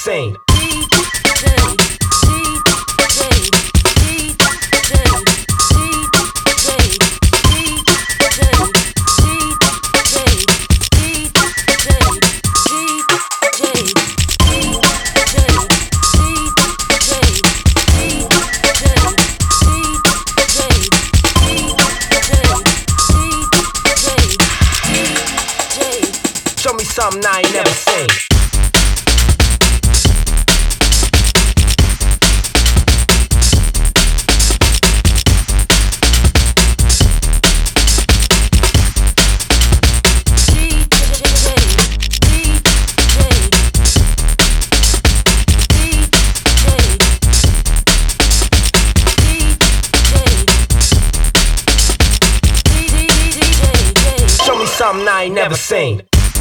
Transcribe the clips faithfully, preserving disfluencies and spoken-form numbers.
seen. Show me something I ain't never seen. Show me something I ain't never seen.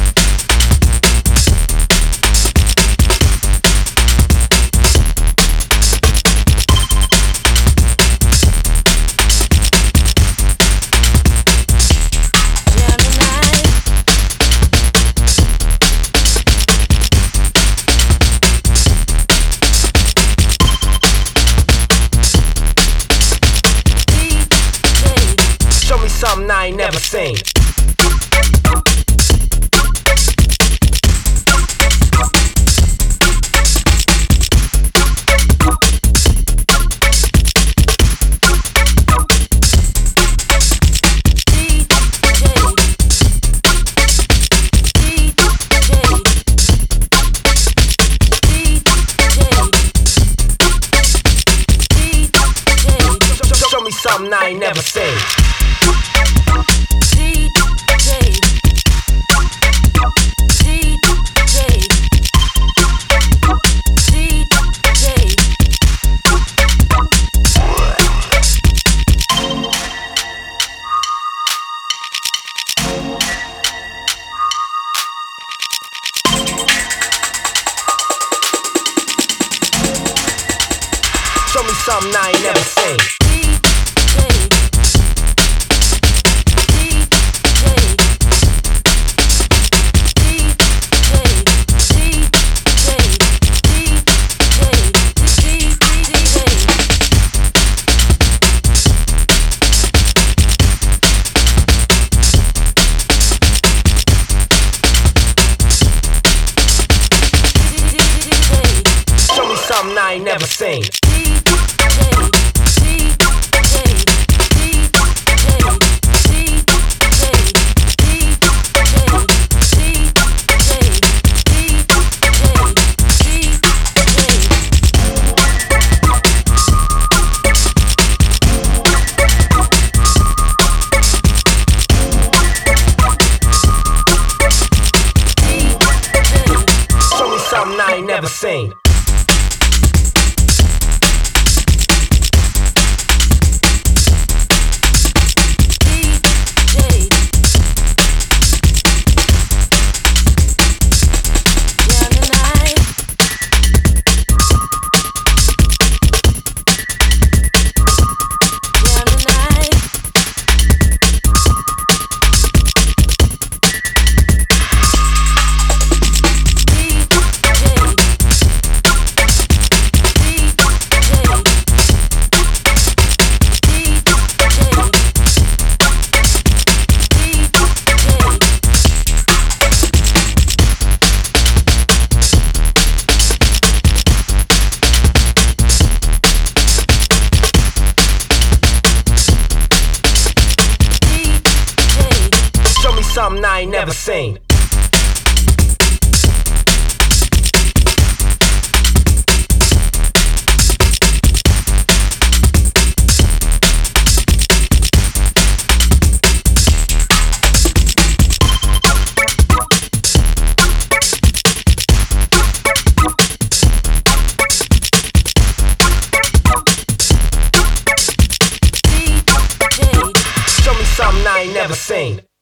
Show me something I ain't never seen. Show me something I ain't never seen. Show me something I ain't never seen. Show me something I ain't never seen. Show me something I ain't never seen. Something I ain't never seen. Show me something I ain't never seen.